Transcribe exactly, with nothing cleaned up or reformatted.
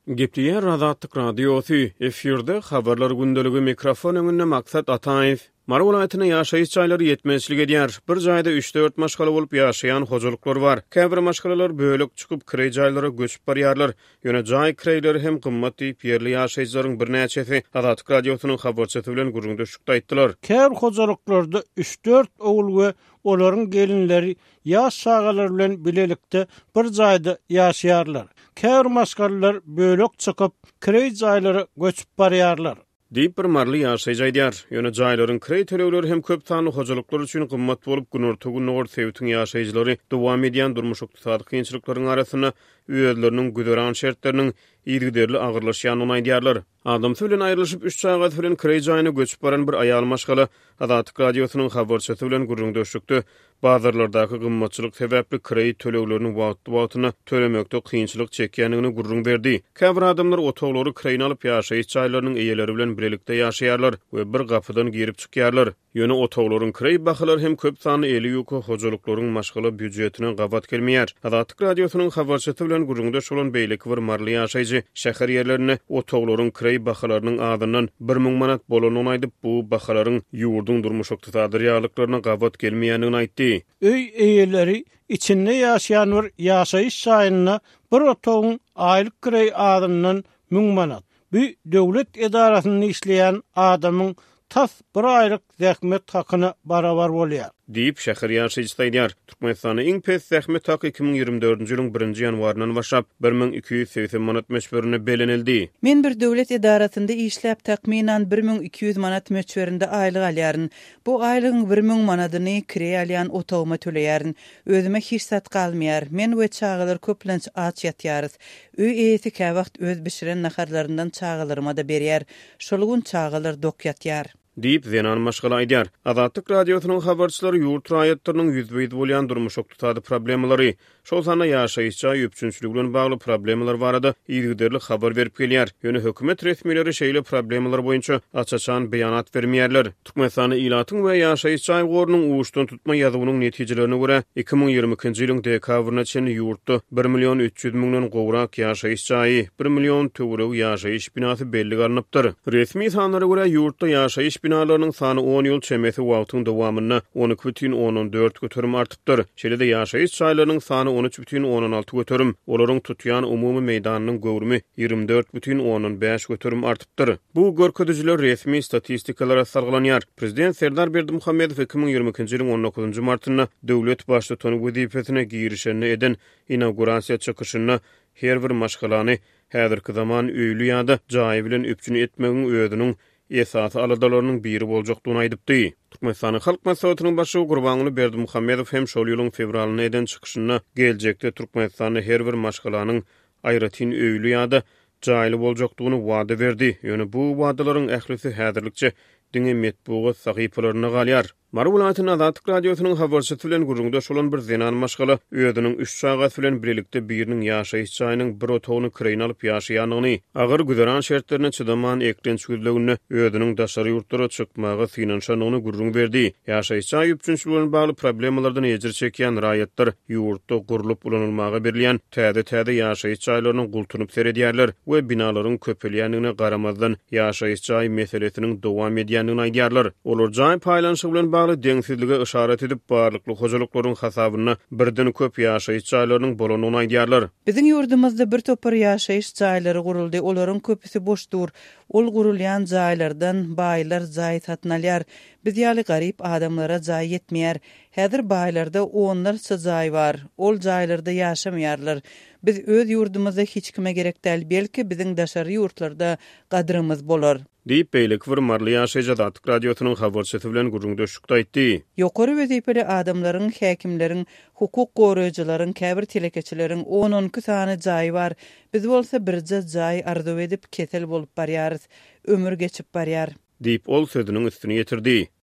Gepdiýer Azatlyk radiosu efirde habarlar gündeligi mikrofon öňünde maksat Ataýew. Mara welaýatyna ýaşaýyş jaýlary ýetmezçilik edýär. Bir jaýda üç dört maşgala bolup ýaşaýan hojalyklar bar. Käbir maşgalalar bölük çykyp kirey jaýlara göçüp barýarlar. Ýöne jaý kireyleri hem gymmat diýip ýerli ýaşaýjylaryň bir näçesi Azatlyk radiosynyň habarçysy bilen gurrundaşykda aýtdylar. Käbir hojalyklarda üç dört oğul we olaryň gelinleri ýaş şagalar bilen bilelikde bir jaýda ýaşaýarlar. Käbir maşgalalar bölük çykyp kirey jaýlara göçüp barýarlar. Diýip bir marly ýaşaýjy aýdýar. Ýöne jaýlaryň kirey tölegleri hem köp sanly hojalyklar üçin gymmat bolup günortagy nogor sebitiň ýaşaýjylary dowam edýän durmuş ykdysady kynçylyklaryň arasyna öýleriniň güdöran şertleriniň ýergiderli agyrlaşýanyny aýdýarlar. Adam bilen aýrylyşyp üç sagat bilen kirey jaýyna göçüp baran bir aýal maşgala Azatlyk radiosynyň habarçysy bilen gurrundaşykdy. Bazarlardaky gymmatçylyk sebäpli kirey töleglerini wagtly-wagtyna tölemekde kynçylyk çekýändigini gurrun berdi. Käbir adamlar otoglary kireýini alyp ýaşaýyş jaýlarynyň eýeleri bilen birlikde ýaşaýarlar we bir gapydan girip çykýarlar. Ýöne otoglaryň kirey bahylar hem köp sanly eli ýoky hojalyklaryň maşgala büdjetine gabat gelmeýär. Azatlyk radiosynyň habarçysy bilen gurrundaş bolan beýlik bir marly ýaşaýjy şäher ýerlerine otoglaryň kirey bahylarynyň adyndan bir müň manat bolanyny aýdyp bu bahylaryň ýurduň durmuş ykdysady reallyklaryna gabat gelmeýändigini aýtdy. Öý eýeleri içinde ýaşaýan bir ýaşaýyş jaýyna bir otogyň aýlyk kirey adyndan müň manat. Bu döwlet edarasyny işleýän adamyň tas bir aýlyk zähmet hakyna barabar bolýar. Diýip şäher ýaşaýjy aýdýar. Türkmenistanyň iň pes zähmet haky iki ming ýygrimi dördünji ýylyň birinji ýanwarynyň başlap bir ming iki ýüz seksen manat meçberine belenildi. Men bir döwlet edarasynda işläp takminan bir ming iki ýüz manat meçberinde aýlyk alýaryn. Bu aýlygyň bir ming manadyny kirey alýan otoguma töleýäryn. Özüme hiç sat galmaýar. Men we çagalar köplenç aç ýatýarys. Öý eýeti käwagt öz bişiren naharlaryndan çagalarıma da berýär. Şolgun çagalar dok ýatýar. Diýip zenan maşgala aýdýar. Azatlyk radiosynyň habarçylary ýurt raýatlarynyň ýüzbeýdi bolýan durmuş ykdysady problemalary, şol sana ýaşaýyş jaý üpçünçüligi bilen bagly problemalar barada ýergiderli habar berip gelýär. Ýöne hökümet resmiýetleri şeýle problemalar boýunça açaçan beýanat bermeýärler. Türkmenistany ilatyň we ýaşaýyş jaý gorunyň uwuşdan tutma ýazywynyň netijelerine görä iki ming ýygrimi ikinji ýylyň dekabryna çenli ýurtda bir milyon üç ýüz miňden gowrak ýaşaýyş jaý, bir milyon töwerek ýaşaýyş binasy belli garanypdyr. Resmi sanlara görä ýurtda ýaşaýyş binalarynyň sany on ýyl çemesi wagtyň dowamyna on iki бүтүн on dört götürüm artypdyr. Şeýle-de ýaşaýyş jaýlarynyň sany on üç бүтүn on alty götürüm, olaryň tutýan umumy meýdanynyň gowrumy ýygrimi dört бүтүn on beş götürüm artypdyr. Bu görkezjiler resmi statistikalara sarglanýar. Prezident Serdar Berdimuhammedow iki ming ýygrimi ikinji ýylyň on dokuzunji martyna döwlet başlygyny wezipesine girişende eden inaugurasiýa çykyşyna her bir maşgalany häzirki zaman öýlü ýa-da jaý bilen üpçüni etmegiň özüniň esasy aladalarynyň biri boljakdygyny aýdypdy. Türkmenistanyň halk maslahatynyň başçy Gurbanuly Berdimuhammedow hem şol ýylyň fevralyna eden çykyşyna geljekde Türkmenistanyň her bir maşgalanyň aýratyn öýlü ýa-da jaýly boljakdygyny wada berdi. Ýöne bu wadalaryň ählisi häzirlikçe diňe metbuat sahypalaryna galýar. Mara welaýatynyň Azatlyk radiosynyň habarçysy bilen gurrundaş bolan bir zenan maşgala öýüniň üç sagat bilen birlikde biriniň ýaşaýyş jaýynyň bir otogyny kireýine alyp ýaşaýanyny, agyr güderan şertlerine çydaman eklen çüzlegini öýüniň daşary ýurtlara çykmagy finansiýanyny gurrun berdi. Ýaşaýyş jaý üçinçi bilen bagly problemalardan ejir çekýän raýatlar ýurtda gurulup ulanylmagy berilýän täze-täze ýaşaýyş jaýlarynyň gultunyp seredýärler we binalaryň köpelýändigine garamazdan ýaşaýyş jaý meselesiniň dowam edýändigini aýdýarlar. Olar jaý paýlanşygy bilen bagly deňsizlige işaret edip barlykly hojalyklaryň hasabyna birden köp ýaşaýyş jaýlarynyň bolanyny aýdýarlar. Biziň ýurdumyzda bir topar ýaşaýyş jaýlary guruldy. Olaryň köpüsi boşdur. Ol gurulýan jaýlardan baýlar jaý satyn alýar. Biz ýaly garyp adamlara jaý ýetmeýär. Häzir baýlarda onlarça jaý bar. Ol jaýlarda ýaşamaýarlar. Biz öz ýurdumyzda hiç kime gerek däl, belki biziň daşary ýurtlarda gadrymyz bolar. Diýip beýlik bir marly ýaşaýjy Azatlyk radiosynyň habarçysy bilen gurrundaşykda aýtdy. Ýokary wezipeli adamlaryň, häkimleriň, hukuk goraýjylaryň, käbir telekeçileriň on on iki sany jaý bar. Biz bolsa birje jaý arzu edip kesel bolup barýarys, ömür geçip barýar. Diýip ol sözüniň üstüne ýetirdi.